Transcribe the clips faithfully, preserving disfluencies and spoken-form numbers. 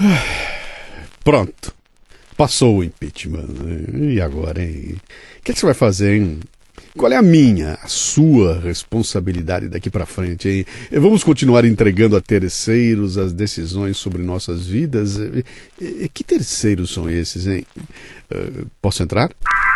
Pronto. Passou o impeachment. E agora, hein? O que, é que você vai fazer, hein? Qual é a minha, a sua responsabilidade daqui pra frente, hein? Vamos continuar entregando a terceiros as decisões sobre nossas vidas? Que terceiros são esses, hein? Uh, posso entrar?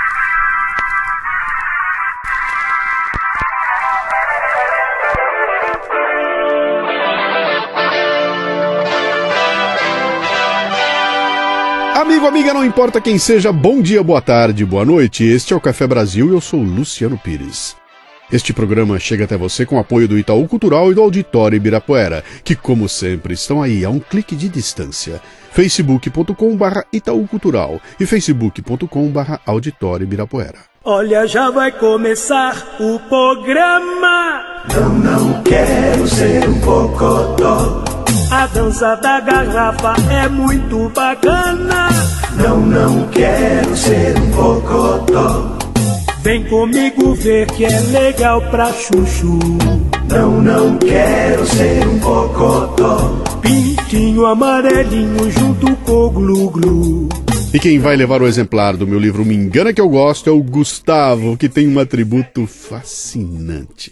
Amigo, amiga, não importa quem seja, bom dia, boa tarde, boa noite. Este é o Café Brasil e eu sou Luciano Pires. Este programa chega até você com o apoio do Itaú Cultural e do Auditório Ibirapuera, que, como sempre, estão aí a um clique de distância. facebook ponto com barra Itaú Cultural e facebook ponto com barra Auditório Ibirapuera. Olha, já vai começar o programa. Não, não quero ser um bocodó. A dança da garrafa é muito bacana. Não, não quero ser um bocodó. Vem comigo ver que é legal pra chuchu. Não, não quero ser um bocodó. Pintinho amarelinho junto com o glu-glu. E quem vai levar o exemplar do meu livro Me Engana Que Eu Gosto é o Gustavo, que tem um atributo fascinante.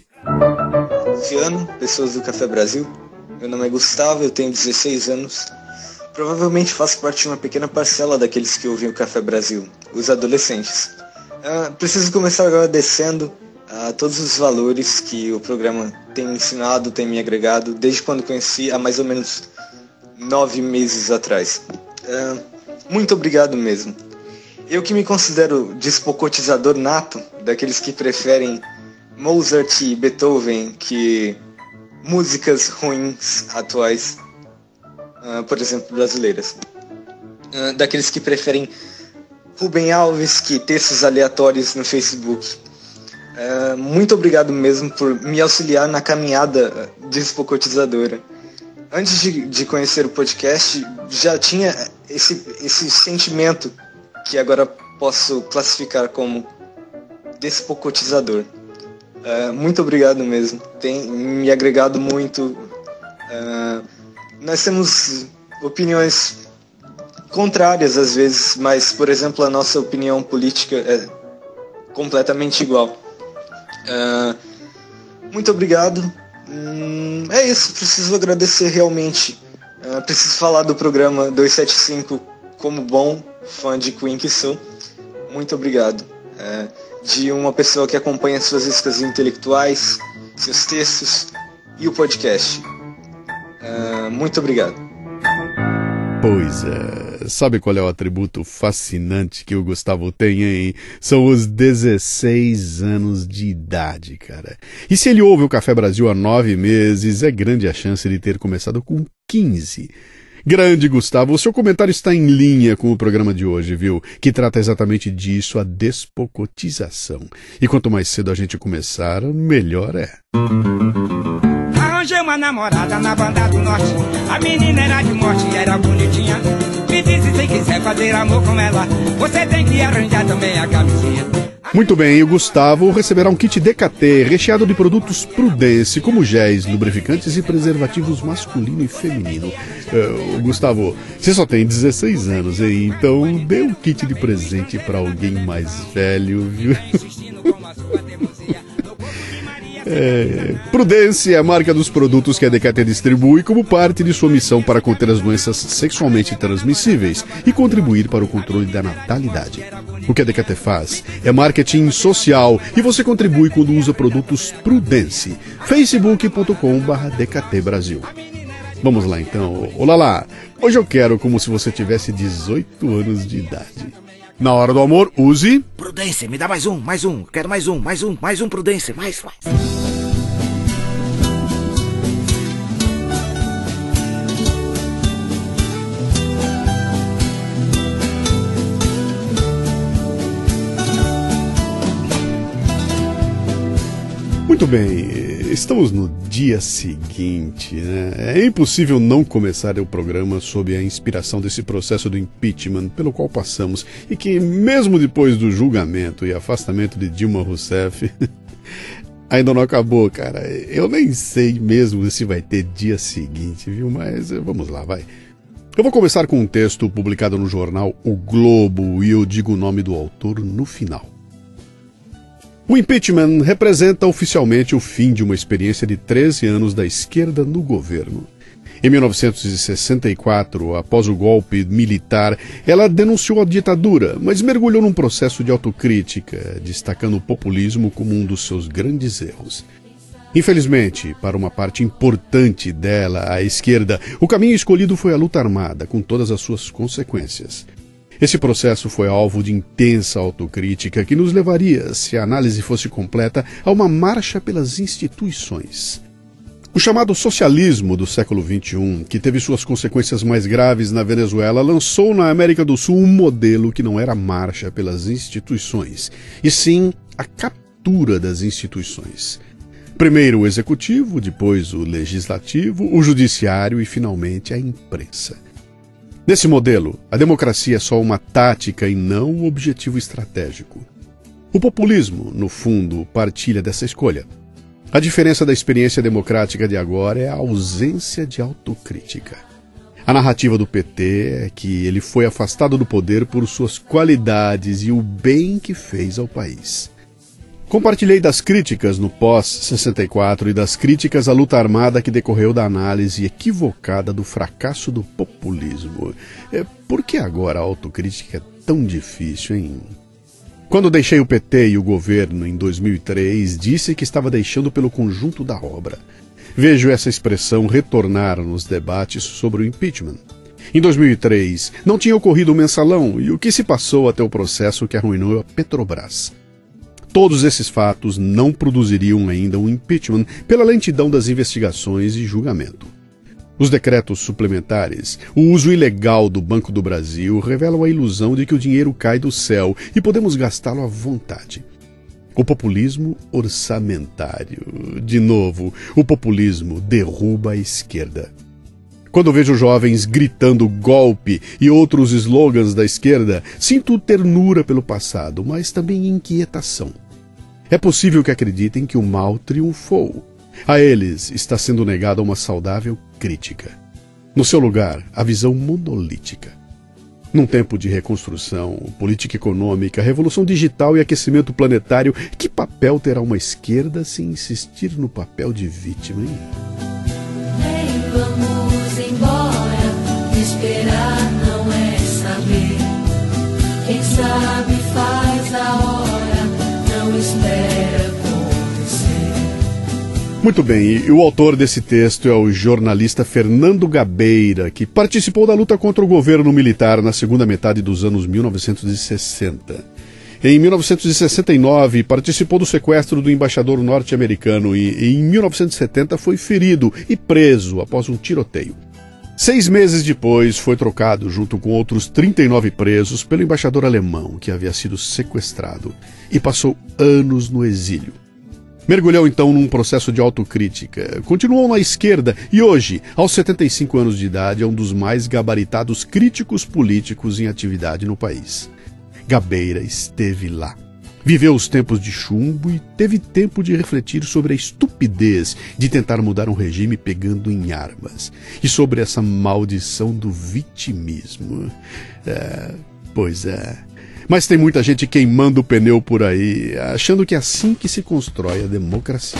Luciano, pessoas do Café Brasil. Meu nome é Gustavo, eu tenho dezesseis anos. Provavelmente faço parte de uma pequena parcela daqueles que ouvem o Café Brasil, os adolescentes. Uh, preciso começar agradecendo a todos os valores que o programa tem me ensinado, tem me agregado, desde quando conheci, há mais ou menos nove meses atrás. Uh, muito obrigado mesmo. Eu que me considero despocotizador nato, daqueles que preferem Mozart e Beethoven, que músicas ruins atuais, uh, por exemplo, brasileiras. Uh, daqueles que preferem Rubem Alves que textos aleatórios no Facebook. Uh, muito obrigado mesmo por me auxiliar na caminhada despocotizadora. Antes de, de conhecer o podcast, já tinha esse, esse sentimento que agora posso classificar como despocotizador. Uh, muito obrigado mesmo, tem me agregado muito. Uh, nós temos opiniões contrárias às vezes, mas, por exemplo, a nossa opinião política é completamente igual. Uh, muito obrigado. Hum, é isso, preciso agradecer realmente. Uh, preciso falar do programa duzentos e setenta e cinco como bom fã de Queen que sou. Muito obrigado. Uh, de uma pessoa que acompanha suas iscas intelectuais, seus textos e o podcast. Uh, muito obrigado. Pois é, sabe qual é o atributo fascinante que o Gustavo tem, hein? São os dezesseis anos de idade, cara. E se ele ouve o Café Brasil há nove meses, é grande a chance de ter começado com quinze. Grande, Gustavo, o seu comentário está em linha com o programa de hoje, viu? Que trata exatamente disso, a despocotização. E quanto mais cedo a gente começar, melhor é. Arranjei uma namorada na banda do norte. A menina era de morte e era bonitinha. Me disse se quiser fazer amor com ela, você tem que arranjar também a camisinha. Muito bem, o Gustavo receberá um kit D K T recheado de produtos Prudence, como géis, lubrificantes e preservativos masculino e feminino. Uh, Gustavo, você só tem dezesseis anos, hein? Então dê um kit de presente para alguém mais velho, viu? É, Prudence é a marca dos produtos que a D K T distribui como parte de sua missão para conter as doenças sexualmente transmissíveis e contribuir para o controle da natalidade. O que a D K T faz é marketing social e você contribui quando usa produtos Prudence. facebook ponto com barra D K T Brasil. Vamos lá então. Olá lá, hoje eu quero como se você tivesse dezoito anos de idade. Na hora do amor, use... Prudence, me dá mais um, mais um. Quero mais um, mais um, mais um Prudence. Mais, mais. Muito bem, estamos no dia seguinte, né? É impossível não começar o programa sob a inspiração desse processo do impeachment pelo qual passamos e que, mesmo depois do julgamento e afastamento de Dilma Rousseff, ainda não acabou, cara. Eu nem sei mesmo se vai ter dia seguinte, viu? Mas vamos lá, vai. Eu vou começar com um texto publicado no jornal O Globo e eu digo o nome do autor no final. O impeachment representa oficialmente o fim de uma experiência de treze anos da esquerda no governo. Em mil novecentos e sessenta e quatro, após o golpe militar, ela denunciou a ditadura, mas mergulhou num processo de autocrítica, destacando o populismo como um dos seus grandes erros. Infelizmente, para uma parte importante dela, a esquerda, o caminho escolhido foi a luta armada, com todas as suas consequências. Esse processo foi alvo de intensa autocrítica que nos levaria, se a análise fosse completa, a uma marcha pelas instituições. O chamado socialismo do século vinte e um, que teve suas consequências mais graves na Venezuela, lançou na América do Sul um modelo que não era marcha pelas instituições, e sim a captura das instituições. Primeiro o executivo, depois o legislativo, o judiciário e, finalmente, a imprensa. Nesse modelo, a democracia é só uma tática e não um objetivo estratégico. O populismo, no fundo, partilha dessa escolha. A diferença da experiência democrática de agora é a ausência de autocrítica. A narrativa do P T é que ele foi afastado do poder por suas qualidades e o bem que fez ao país. Compartilhei das críticas no pós sessenta e quatro e das críticas à luta armada que decorreu da análise equivocada do fracasso do populismo. É, por que agora a autocrítica é tão difícil, hein? Quando deixei o P T e o governo em dois mil e três, disse que estava deixando pelo conjunto da obra. Vejo essa expressão retornar nos debates sobre o impeachment. Em dois mil e três, não tinha ocorrido o mensalão e o que se passou até o processo que arruinou a Petrobras. Todos esses fatos não produziriam ainda um impeachment pela lentidão das investigações e julgamento. Os decretos suplementares, o uso ilegal do Banco do Brasil revelam a ilusão de que o dinheiro cai do céu e podemos gastá-lo à vontade. O populismo orçamentário. De novo, o populismo derruba a esquerda. Quando vejo jovens gritando golpe e outros slogans da esquerda, sinto ternura pelo passado, mas também inquietação. É possível que acreditem que o mal triunfou. A eles está sendo negada uma saudável crítica. No seu lugar, a visão monolítica. Num tempo de reconstrução, política econômica, revolução digital e aquecimento planetário, que papel terá uma esquerda se insistir no papel de vítima, hein? Vem, vamos embora, esperar não é saber. Quem sabe faz a hora, não espera acontecer. Muito bem, e o autor desse texto é o jornalista Fernando Gabeira, que participou da luta contra o governo militar na segunda metade dos anos mil novecentos e sessenta. Em mil novecentos e sessenta e nove, participou do sequestro do embaixador norte-americano e, e em mil novecentos e setenta foi ferido e preso após um tiroteio. Seis meses depois, foi trocado, junto com outros trinta e nove presos, pelo embaixador alemão, que havia sido sequestrado, e passou anos no exílio. Mergulhou então num processo de autocrítica, continuou na esquerda e hoje, aos setenta e cinco anos de idade, é um dos mais gabaritados críticos políticos em atividade no país. Gabeira esteve lá. Viveu os tempos de chumbo e teve tempo de refletir sobre a estupidez de tentar mudar um regime pegando em armas e sobre essa maldição do vitimismo. É, pois é. Mas tem muita gente queimando o pneu por aí, achando que é assim que se constrói a democracia.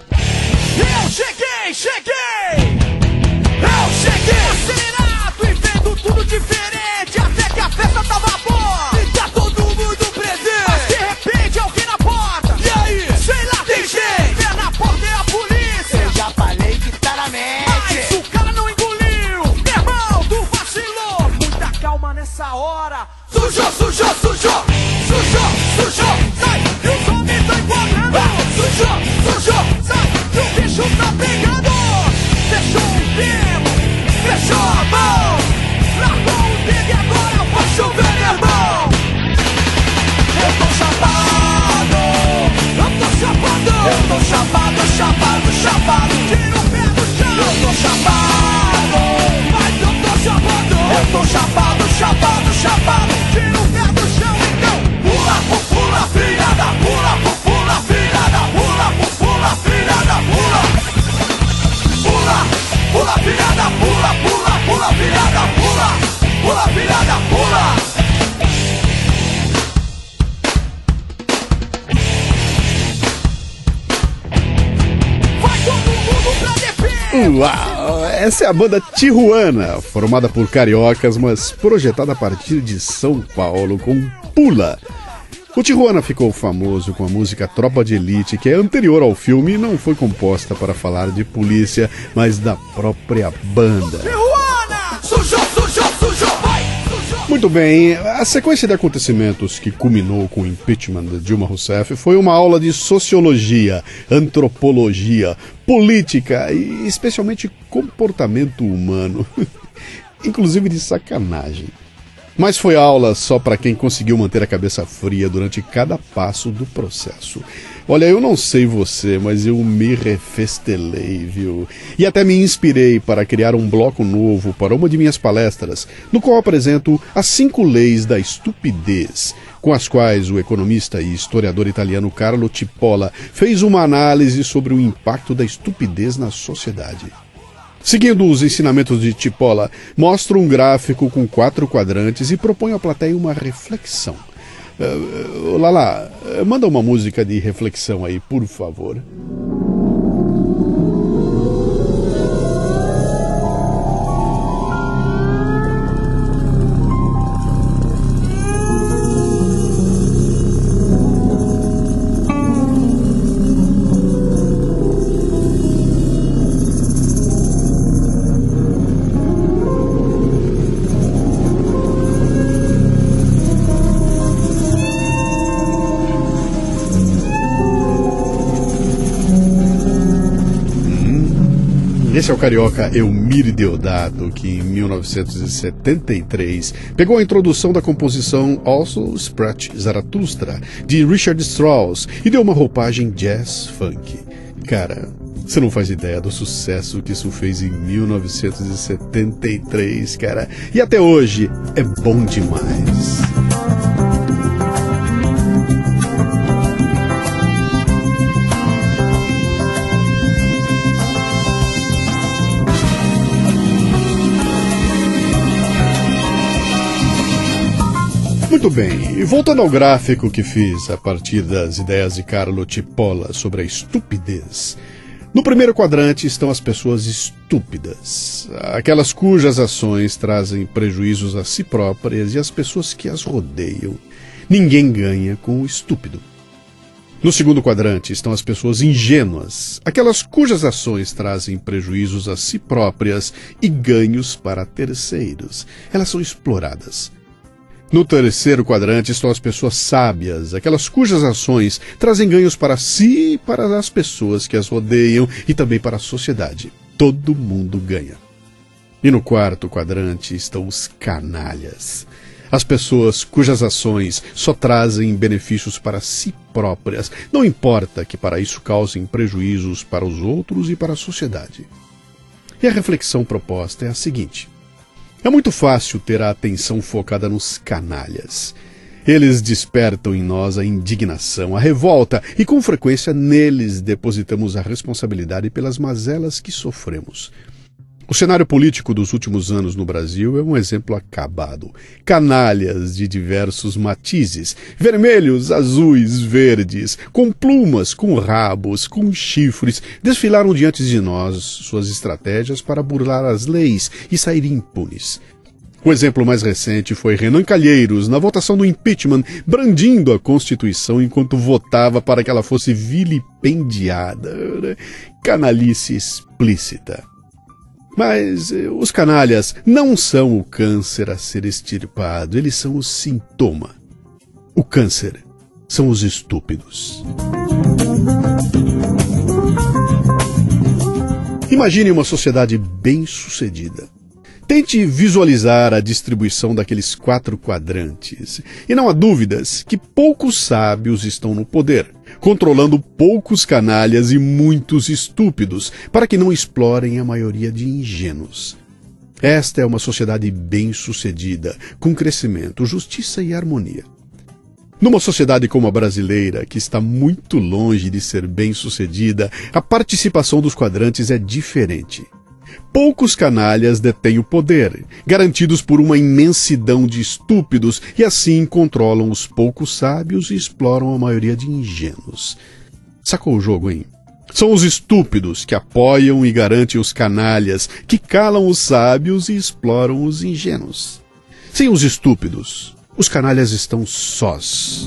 Eu cheguei, cheguei! Eu cheguei acelerado e vendo tudo diferente, até que a festa tava boa e tá todo mundo presente. Mas de repente alguém na porta, e aí? Sei lá, tem gente, pé na porta é a polícia. Eu já falei que tá na mente, mas o cara não engoliu. Meu irmão, tu vacilou, muita calma nessa hora. Sujou, sujou, sujou, sujou, sujou, sai, e os homens tão enquadrando. Sujou, sujou, sai, e o bicho tá pegando. Fechou o tempo, fechou a mão, largou o dedo e agora vai chover, meu irmão. Eu tô chapado, eu tô chapado, eu tô chapado, chapado, chapado, tira o pé do chão. Eu tô chapado, mas eu tô chapado, eu tô chapado, chapado, chapado, tira o pé do chão, então pula, pula, filha da pula, pula, filha da pula, pula, filha da pula, pula, pula, filha da pula, pula, pula, filha da pula. Uau! Essa é a banda Tijuana, formada por cariocas, mas projetada a partir de São Paulo com Pula. O Tijuana ficou famoso com a música Tropa de Elite, que é anterior ao filme e não foi composta para falar de polícia, mas da própria banda. Tijuana! Sujou, sujou, sujou, vai! Sujou! Muito bem, a sequência de acontecimentos que culminou com o impeachment de Dilma Rousseff foi uma aula de sociologia, antropologia, política e especialmente comportamento humano, inclusive de sacanagem. Mas foi aula só para quem conseguiu manter a cabeça fria durante cada passo do processo. Olha, eu não sei você, mas eu me refestelei, viu? E até me inspirei para criar um bloco novo para uma de minhas palestras, no qual apresento as cinco leis da estupidez, com as quais o economista e historiador italiano Carlo Cipolla fez uma análise sobre o impacto da estupidez na sociedade. Seguindo os ensinamentos de Cipolla, mostro um gráfico com quatro quadrantes e proponho à plateia uma reflexão. Uh, uh, Lala, uh, manda uma música de reflexão aí, por favor. Esse é o carioca Elmir Deodato, que em mil novecentos e setenta e três pegou a introdução da composição Also Sprach Zarathustra, de Richard Strauss, e deu uma roupagem jazz funk. Cara, você não faz ideia do sucesso que isso fez em mil novecentos e setenta e três, cara. E até hoje é bom demais. Muito bem, e voltando ao gráfico que fiz a partir das ideias de Carlo Cipolla sobre a estupidez. No primeiro quadrante estão as pessoas estúpidas, aquelas cujas ações trazem prejuízos a si próprias e às pessoas que as rodeiam. Ninguém ganha com o estúpido. No segundo quadrante estão as pessoas ingênuas, aquelas cujas ações trazem prejuízos a si próprias e ganhos para terceiros. Elas são exploradas. No terceiro quadrante estão as pessoas sábias, aquelas cujas ações trazem ganhos para si e para as pessoas que as rodeiam e também para a sociedade. Todo mundo ganha. E no quarto quadrante estão os canalhas. As pessoas cujas ações só trazem benefícios para si próprias, não importa que para isso causem prejuízos para os outros e para a sociedade. E a reflexão proposta é a seguinte: é muito fácil ter a atenção focada nos canalhas. Eles despertam em nós a indignação, a revolta, e com frequência neles depositamos a responsabilidade pelas mazelas que sofremos. O cenário político dos últimos anos no Brasil é um exemplo acabado. Canalhas de diversos matizes, vermelhos, azuis, verdes, com plumas, com rabos, com chifres, desfilaram diante de nós suas estratégias para burlar as leis e sair impunes. O exemplo mais recente foi Renan Calheiros, na votação do impeachment, brandindo a Constituição enquanto votava para que ela fosse vilipendiada. Canalice explícita. Mas eh, os canalhas não são o câncer a ser extirpado, eles são o sintoma. O câncer são os estúpidos. Imagine uma sociedade bem-sucedida. Tente visualizar a distribuição daqueles quatro quadrantes. E não há dúvidas que poucos sábios estão no poder, controlando poucos canalhas e muitos estúpidos, para que não explorem a maioria de ingênuos. Esta é uma sociedade bem-sucedida, com crescimento, justiça e harmonia. Numa sociedade como a brasileira, que está muito longe de ser bem-sucedida, a participação dos quadrantes é diferente. Poucos canalhas detêm o poder, garantidos por uma imensidão de estúpidos, e assim controlam os poucos sábios e exploram a maioria de ingênuos. Sacou o jogo, hein? São os estúpidos que apoiam e garantem os canalhas, que calam os sábios e exploram os ingênuos. Sem os estúpidos, os canalhas estão sós.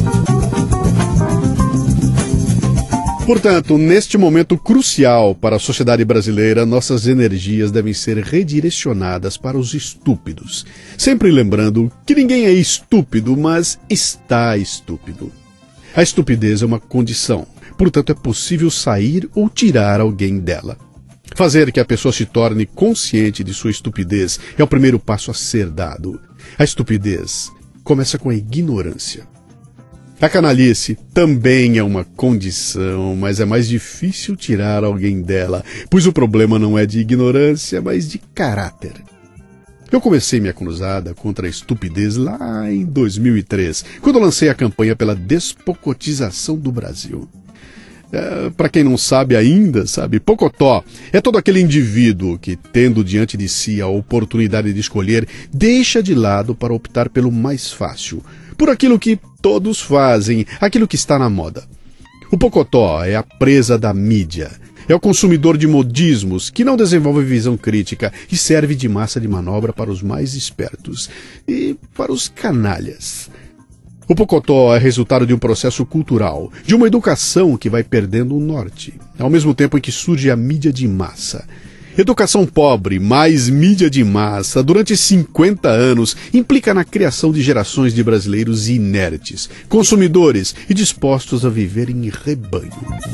Portanto, neste momento crucial para a sociedade brasileira, nossas energias devem ser redirecionadas para os estúpidos. Sempre lembrando que ninguém é estúpido, mas está estúpido. A estupidez é uma condição, portanto é possível sair ou tirar alguém dela. Fazer que a pessoa se torne consciente de sua estupidez é o primeiro passo a ser dado. A estupidez começa com a ignorância. A canalice também é uma condição, mas é mais difícil tirar alguém dela, pois o problema não é de ignorância, mas de caráter. Eu comecei minha cruzada contra a estupidez lá em dois mil e três, quando lancei a campanha pela despocotização do Brasil. É, para quem não sabe ainda, sabe, pocotó é todo aquele indivíduo que, tendo diante de si a oportunidade de escolher, deixa de lado para optar pelo mais fácil, por aquilo que todos fazem, aquilo que está na moda. O pocotó é a presa da mídia, é o consumidor de modismos que não desenvolve visão crítica e serve de massa de manobra para os mais espertos e para os canalhas. O pocotó é resultado de um processo cultural, de uma educação que vai perdendo o norte, ao mesmo tempo em que surge a mídia de massa. Educação pobre, mais mídia de massa, durante cinquenta anos, implica na criação de gerações de brasileiros inertes, consumidores e dispostos a viver em rebanho.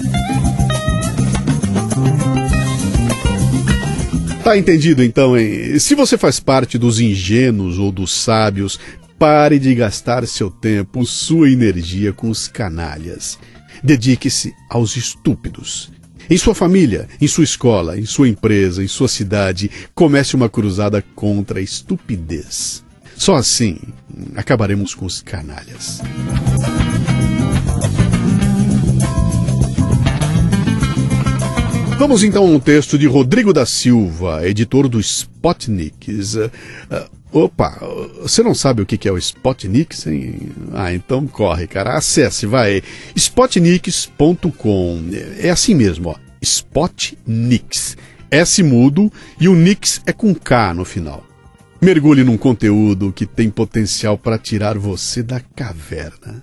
Tá entendido então, hein? Se você faz parte dos ingênuos ou dos sábios, pare de gastar seu tempo, sua energia com os canalhas. Dedique-se aos estúpidos. Em sua família, em sua escola, em sua empresa, em sua cidade, comece uma cruzada contra a estupidez. Só assim acabaremos com os canalhas. Vamos então a um texto de Rodrigo da Silva, editor do Spotniks. Uh, uh, opa, você não sabe o que é o Spotniks, hein? Ah, então corre, cara. Acesse, vai. Spotniks ponto com. É assim mesmo, ó. Spotniks. S mudo e o Nix é com K no final. Mergulhe num conteúdo que tem potencial para tirar você da caverna.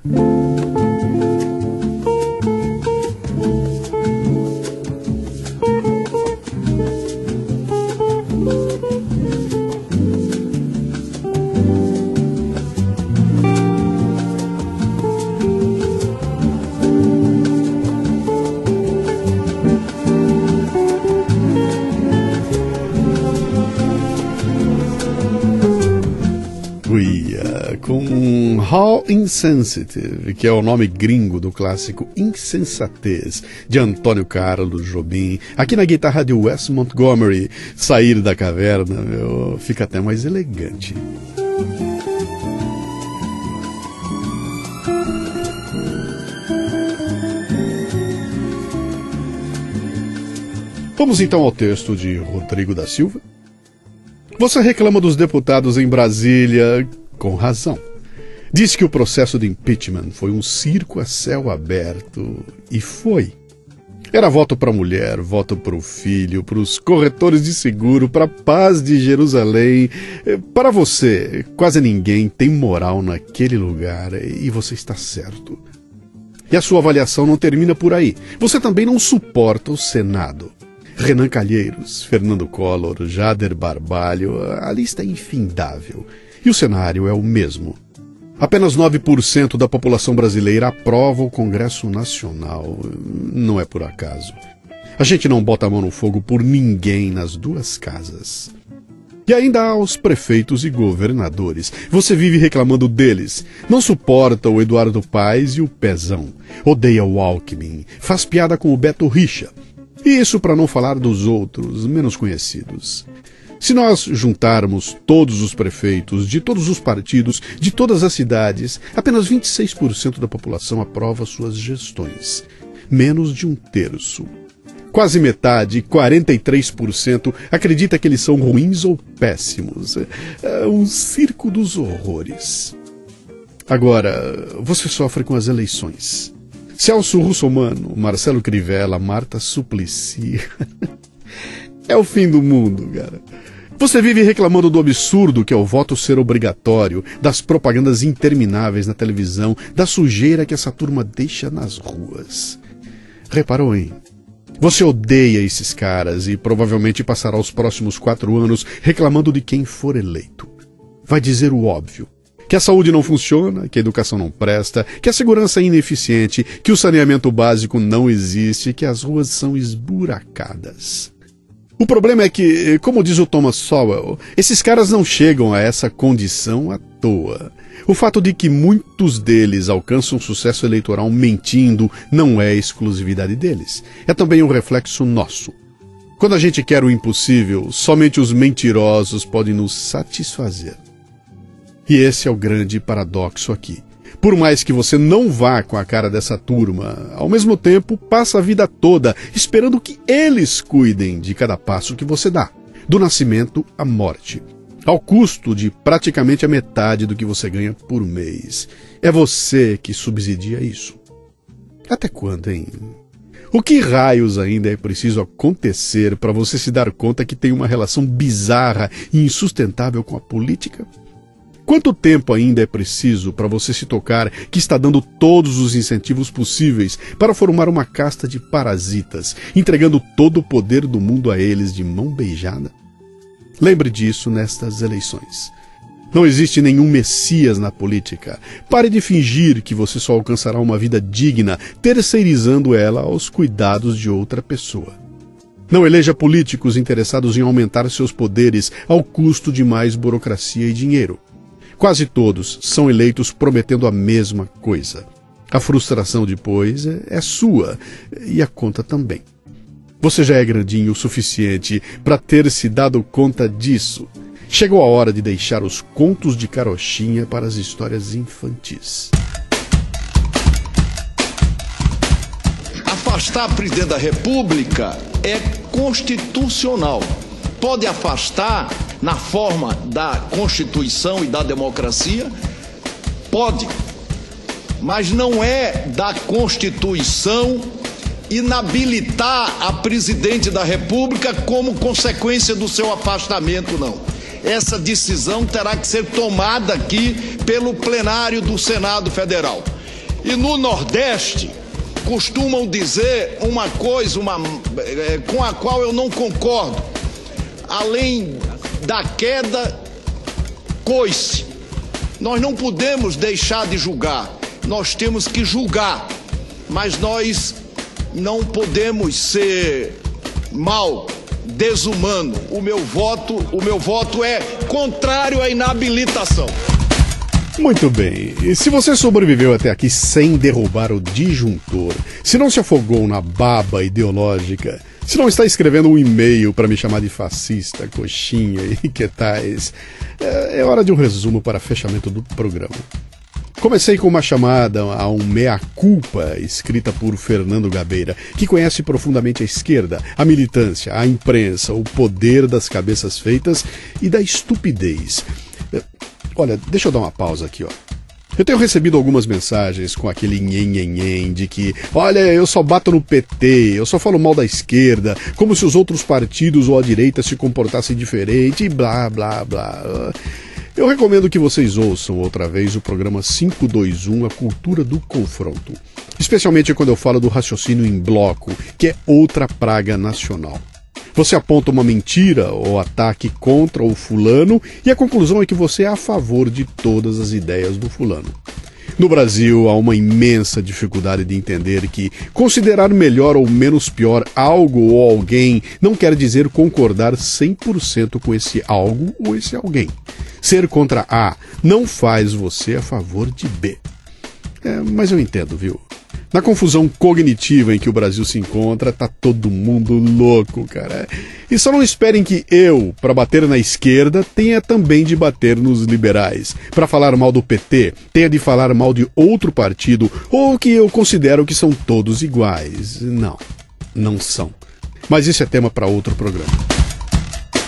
Com How Insensitive, que é o nome gringo do clássico Insensatez, de Antônio Carlos Jobim, aqui na guitarra de Wes Montgomery. Sair da caverna, meu, fica até mais elegante. Vamos então ao texto de Rodrigo da Silva. Você reclama dos deputados em Brasília com razão. Diz que o processo de impeachment foi um circo a céu aberto. E foi. Era voto para a mulher, voto para o filho, para os corretores de seguro, para a paz de Jerusalém. Para você, quase ninguém tem moral naquele lugar e você está certo. E a sua avaliação não termina por aí. Você também não suporta o Senado. Renan Calheiros, Fernando Collor, Jader Barbalho, a lista é infindável. E o cenário é o mesmo. Apenas nove por cento da população brasileira aprova o Congresso Nacional. Não é por acaso. A gente não bota a mão no fogo por ninguém nas duas casas. E ainda há os prefeitos e governadores. Você vive reclamando deles. Não suporta o Eduardo Paes e o Pezão. Odeia o Alckmin. Faz piada com o Beto Richa. E isso para não falar dos outros, menos conhecidos. Se nós juntarmos todos os prefeitos, de todos os partidos, de todas as cidades, apenas vinte e seis por cento da população aprova suas gestões. Menos de um terço. Quase metade, quarenta e três por cento, acredita que eles são ruins ou péssimos. É um circo dos horrores. Agora, você sofre com as eleições. Celso Russomano, Marcelo Crivella, Marta Suplicy. É o fim do mundo, cara. Você vive reclamando do absurdo que é o voto ser obrigatório, das propagandas intermináveis na televisão, da sujeira que essa turma deixa nas ruas. Reparou, hein? Você odeia esses caras e provavelmente passará os próximos quatro anos reclamando de quem for eleito. Vai dizer o óbvio. Que a saúde não funciona, que a educação não presta, que a segurança é ineficiente, que o saneamento básico não existe, que as ruas são esburacadas. O problema é que, como diz o Thomas Sowell, esses caras não chegam a essa condição à toa. O fato de que muitos deles alcançam sucesso eleitoral mentindo não é exclusividade deles. É também um reflexo nosso. Quando a gente quer o impossível, somente os mentirosos podem nos satisfazer. E esse é o grande paradoxo aqui. Por mais que você não vá com a cara dessa turma, ao mesmo tempo passa a vida toda esperando que eles cuidem de cada passo que você dá, do nascimento à morte, ao custo de praticamente a metade do que você ganha por mês. É você que subsidia isso. Até quando, hein? O que raios ainda é preciso acontecer para você se dar conta que tem uma relação bizarra e insustentável com a política? Quanto tempo ainda é preciso para você se tocar que está dando todos os incentivos possíveis para formar uma casta de parasitas, entregando todo o poder do mundo a eles de mão beijada? Lembre disso nestas eleições. Não existe nenhum messias na política. Pare de fingir que você só alcançará uma vida digna, terceirizando ela aos cuidados de outra pessoa. Não eleja políticos interessados em aumentar seus poderes ao custo de mais burocracia e dinheiro. Quase todos são eleitos prometendo a mesma coisa. A frustração depois é sua e a conta também. Você já é grandinho o suficiente para ter se dado conta disso. Chegou a hora de deixar os contos de carochinha para as histórias infantis. Afastar o presidente da República é constitucional. Pode afastar na forma da Constituição e da democracia? Pode. Mas não é da Constituição inabilitar a presidente da República como consequência do seu afastamento, não. Essa decisão terá que ser tomada aqui pelo plenário do Senado Federal. E no Nordeste costumam dizer uma coisa uma, é, com a qual eu não concordo. Além da queda, coice. Nós não podemos deixar de julgar, nós temos que julgar, mas nós não podemos ser mal, desumano. O meu voto, o meu voto é contrário à inabilitação. Muito bem, e se você sobreviveu até aqui sem derrubar o disjuntor, se não se afogou na baba ideológica, se não está escrevendo um e-mail para me chamar de fascista, coxinha e que tais, é, é hora de um resumo para fechamento do programa. Comecei com uma chamada a um mea-culpa escrita por Fernando Gabeira, que conhece profundamente a esquerda, a militância, a imprensa, o poder das cabeças feitas e da estupidez. Olha, deixa eu dar uma pausa aqui, ó. Eu tenho recebido algumas mensagens com aquele nhen-nhen-nhen de que, olha, eu só bato no P T, eu só falo mal da esquerda, como se os outros partidos ou a direita se comportassem diferente e blá, blá, blá. Eu recomendo que vocês ouçam outra vez o programa quinhentos e vinte e um, A Cultura do Confronto. Especialmente quando eu falo do raciocínio em bloco, que é outra praga nacional. Você aponta uma mentira ou ataque contra o fulano e a conclusão é que você é a favor de todas as ideias do fulano. No Brasil, há uma imensa dificuldade de entender que considerar melhor ou menos pior algo ou alguém não quer dizer concordar cem por cento com esse algo ou esse alguém. Ser contra A não faz você a favor de B. É, mas eu entendo, viu? Na confusão cognitiva em que o Brasil se encontra, tá todo mundo louco, cara. E só não esperem que eu, para bater na esquerda, tenha também de bater nos liberais. Para falar mal do P T, tenha de falar mal de outro partido, ou que eu considero que são todos iguais. Não, não são. Mas isso é tema para outro programa.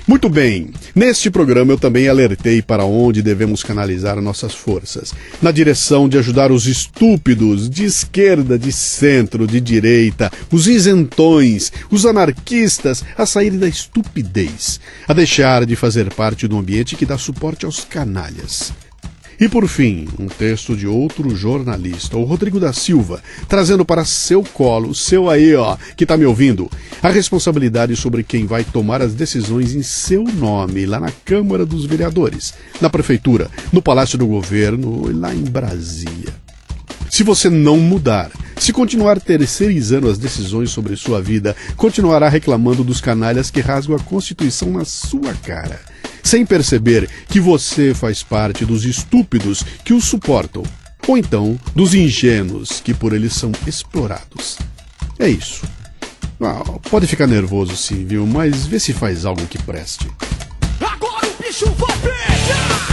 Muito bem, neste programa eu também alertei para onde devemos canalizar nossas forças. Na direção de ajudar os estúpidos de esquerda, de centro, de direita, os isentões, os anarquistas a saírem da estupidez, a deixar de fazer parte do ambiente que dá suporte aos canalhas. E por fim, um texto de outro jornalista, o Rodrigo da Silva, trazendo para seu colo, seu aí ó, que tá me ouvindo, a responsabilidade sobre quem vai tomar as decisões em seu nome, lá na Câmara dos Vereadores, na Prefeitura, no Palácio do Governo e lá em Brasília. Se você não mudar, se continuar terceirizando as decisões sobre sua vida, continuará reclamando dos canalhas que rasgam a Constituição na sua cara, sem perceber que você faz parte dos estúpidos que os suportam, ou então dos ingênuos que por eles são explorados. É isso. Ah, pode ficar nervoso sim, viu? Mas vê se faz algo que preste. Agora o bicho vai pegar!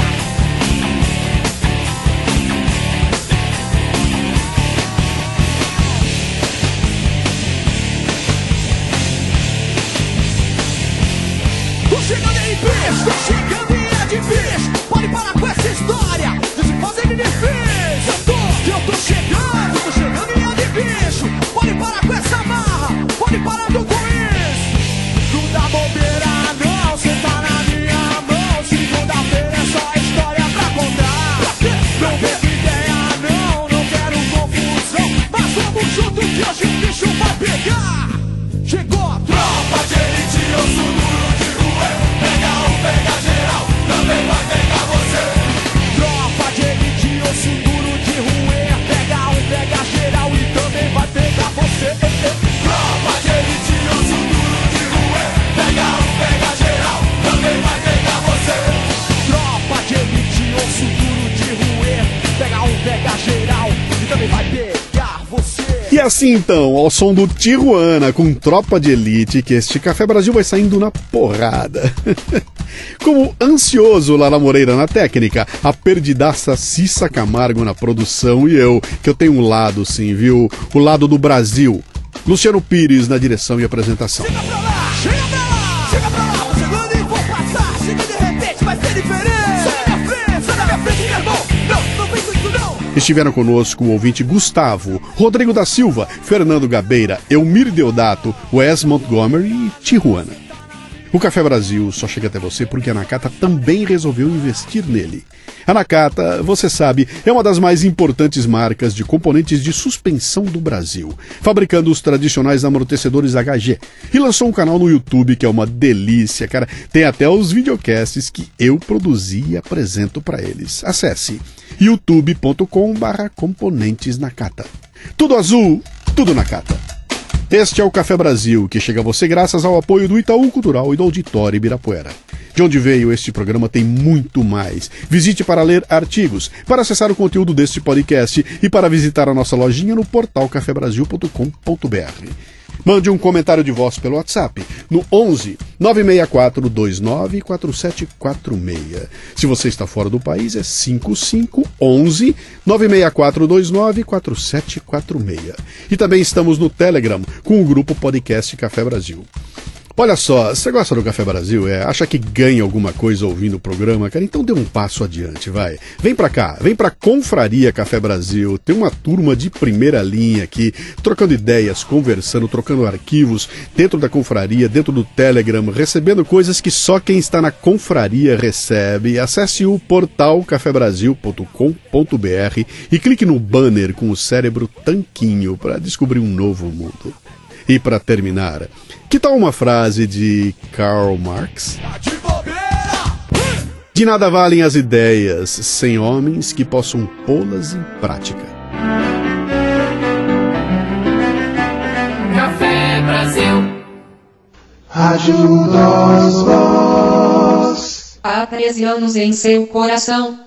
Tô chegando aí, bicho! Tô chegando e é difícil! Pode parar com essa história de se fazer de difícil! Eu tô, eu tô chegando! Tô chegando e é difícil! Pode parar com essa marra! Pode parar com isso! Não dá bobeira não! Cê tá na minha mão! Segunda-feira é só história pra contar! Não vejo ideia não! Não quero confusão! Mas vamos junto que hoje o bicho vai pegar! Chegou a tropa de elite! Eu sou duro de rua! Pega um, pega geral! Também vai pegar você! Tropa de elite! Eu sou duro de rua! Pega um, pega geral! E também vai pegar você! Tropa de elite! Eu sou duro de rua! Pega um, pega geral! Também vai pegar você! Tropa de elite! Eu sou duro de rua! Pega um, pega geral! E também vai pegar você! E assim então, ao som do Tijuana com Tropa de Elite, que este Café Brasil vai saindo na porrada. Como ansioso Lara Moreira na técnica, a perdidaça Cissa Camargo na produção e eu, que eu tenho um lado sim, viu? O lado do Brasil. Luciano Pires na direção e apresentação. Chega pra lá, chega pra lá, chega pra lá, tô chegando e vou passar, chega de repente, vai ser diferente. Sai da minha frente, sai da minha frente, meu irmão, não, não vem com isso não. Estiveram conosco o ouvinte Gustavo, Rodrigo da Silva, Fernando Gabeira, Elmir Deodato, Wes Montgomery e Tijuana. O Café Brasil só chega até você porque a Nakata também resolveu investir nele. A Nakata, você sabe, é uma das mais importantes marcas de componentes de suspensão do Brasil, fabricando os tradicionais amortecedores H G. E lançou um canal no YouTube que é uma delícia, cara. Tem até os videocasts que eu produzi e apresento para eles. Acesse youtube ponto com barra componentes Nakata. Tudo azul, tudo Nakata. Este é o Café Brasil, que chega a você graças ao apoio do Itaú Cultural e do Auditório Ibirapuera. De onde veio este programa tem muito mais. Visite para ler artigos, para acessar o conteúdo deste podcast e para visitar a nossa lojinha no portal café brasil ponto com ponto b r. Mande um comentário de voz pelo WhatsApp no onze nove seis quatro dois nove quatro sete quatro seis. Se você está fora do país é cinco cinco onze nove seis quatro dois nove quatro sete quatro seis. E também estamos no Telegram com o grupo Podcast Café Brasil. Olha só, você gosta do Café Brasil? É, acha que ganha alguma coisa ouvindo o programa? Cara, então dê um passo adiante, vai. Vem pra cá, vem pra Confraria Café Brasil. Tem uma turma de primeira linha aqui, trocando ideias, conversando, trocando arquivos dentro da confraria, dentro do Telegram, recebendo coisas que só quem está na confraria recebe. Acesse o portal café brasil ponto com ponto b r e clique no banner com o cérebro tanquinho para descobrir um novo mundo. E para terminar, que tal uma frase de Karl Marx? De nada valem as ideias sem homens que possam pô-las em prática. Café Brasil. Rádio Nós Voz. Há treze anos em seu coração.